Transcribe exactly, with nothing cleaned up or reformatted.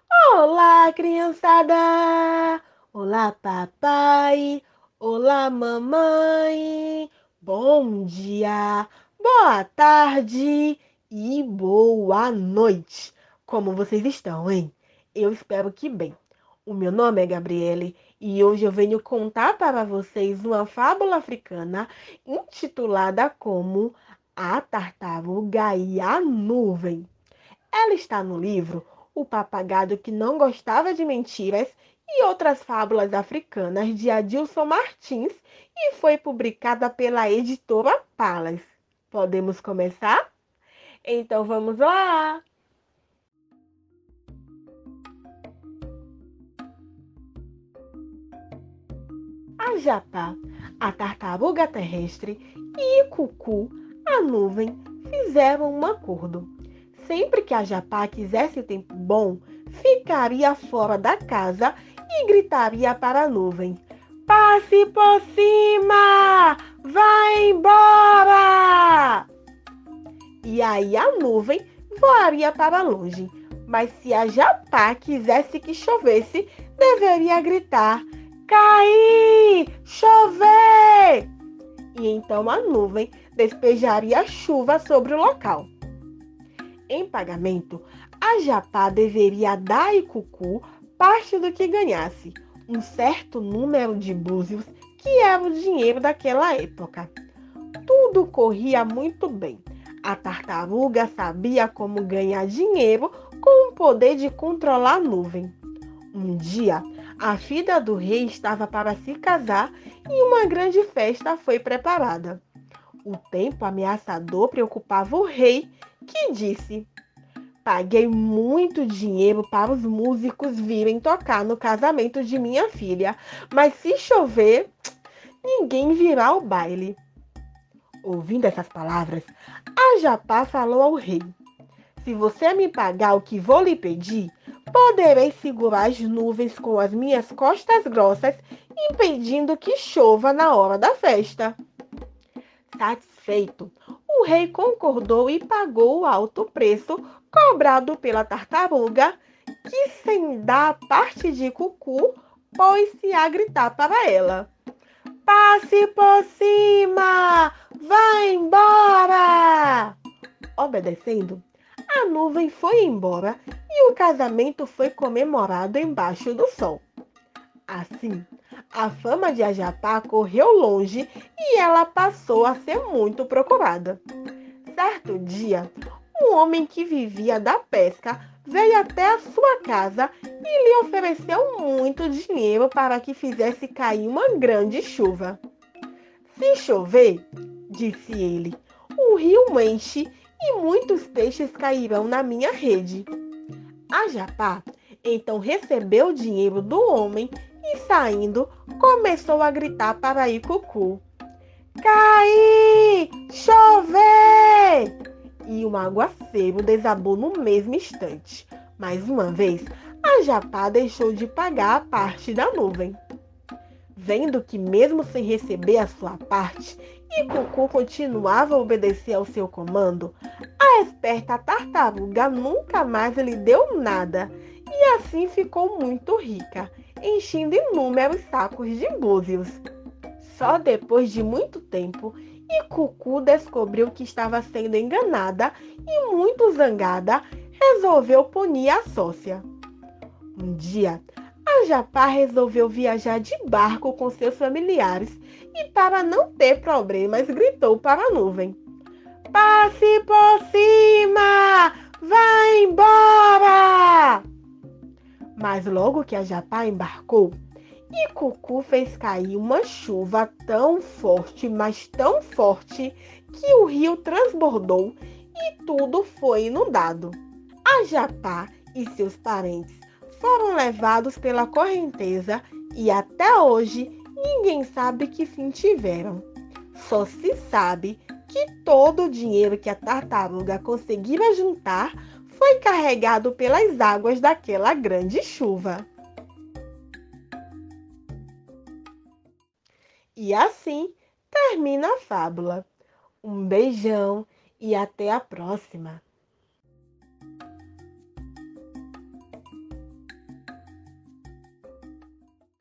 Olá, criançada! Olá, papai! Olá, mamãe! Bom dia, boa tarde e boa noite! Como vocês estão, hein? Eu espero que bem. O meu nome é Gabriele e hoje eu venho contar para vocês uma fábula africana intitulada como A Tartaruga e a Nuvem. Ela está no livro O Papagaio que Não Gostava de Mentiras e Outras Fábulas Africanas, de Adilson Martins, e foi publicada pela editora Palas. Podemos começar? Então vamos lá! A Japá, a tartaruga terrestre e Cucu, a nuvem, fizeram um acordo. Sempre que a Japá quisesse tempo bom, ficaria fora da casa e gritaria para a nuvem: Passe por cima! Vai embora! E aí a nuvem voaria para longe. Mas se a Japá quisesse que chovesse, deveria gritar: Cair! Chover! E então a nuvem despejaria chuva sobre o local. Em pagamento, a Japá deveria dar a Cucu parte do que ganhasse, um certo número de búzios, que era o dinheiro daquela época. Tudo corria muito bem. A tartaruga sabia como ganhar dinheiro com o poder de controlar a nuvem. Um dia, a filha do rei estava para se casar e uma grande festa foi preparada. O tempo ameaçador preocupava o rei, que disse: Paguei muito dinheiro para os músicos virem tocar no casamento de minha filha, mas se chover, ninguém virá ao baile. Ouvindo essas palavras, a Japá falou ao rei: Se você me pagar o que vou lhe pedir, poderei segurar as nuvens com as minhas costas grossas, impedindo que chova na hora da festa. Satisfeito, o rei concordou e pagou o alto preço cobrado pela tartaruga, que, sem dar parte de Cucu, pôs-se a gritar para ela: Passe por cima! Vá embora! Obedecendo, a nuvem foi embora e o casamento foi comemorado embaixo do sol. Assim, a fama de Ajapá correu longe e ela passou a ser muito procurada. Certo dia, um homem que vivia da pesca veio até a sua casa e lhe ofereceu muito dinheiro para que fizesse cair uma grande chuva. Se chover, disse ele, o rio enche e muitos peixes cairão na minha rede. A Japá então recebeu o dinheiro do homem e, saindo, começou a gritar para Icucu: Cair! Chover! E um aguaceiro desabou no mesmo instante. Mais uma vez, a Japá deixou de pagar a parte da nuvem. Vendo que, mesmo sem receber a sua parte, Icucu continuava a obedecer ao seu comando, a esperta tartaruga nunca mais lhe deu nada e assim ficou muito rica, enchendo inúmeros sacos de búzios. Só depois de muito tempo, Icucu descobriu que estava sendo enganada e, muito zangada, resolveu punir a sócia. Um dia, a Japá resolveu viajar de barco com seus familiares e, para não ter problemas, gritou para a nuvem: Passe por cima! Vá embora! Mas logo que a Japá embarcou, Icucu fez cair uma chuva tão forte, mas tão forte, que o rio transbordou e tudo foi inundado. A Japá e seus parentes foram levados pela correnteza e até hoje ninguém sabe que fim tiveram. Só se sabe que todo o dinheiro que a tartaruga conseguira juntar foi carregado pelas águas daquela grande chuva. E assim termina a fábula. Um beijão e até a próxima!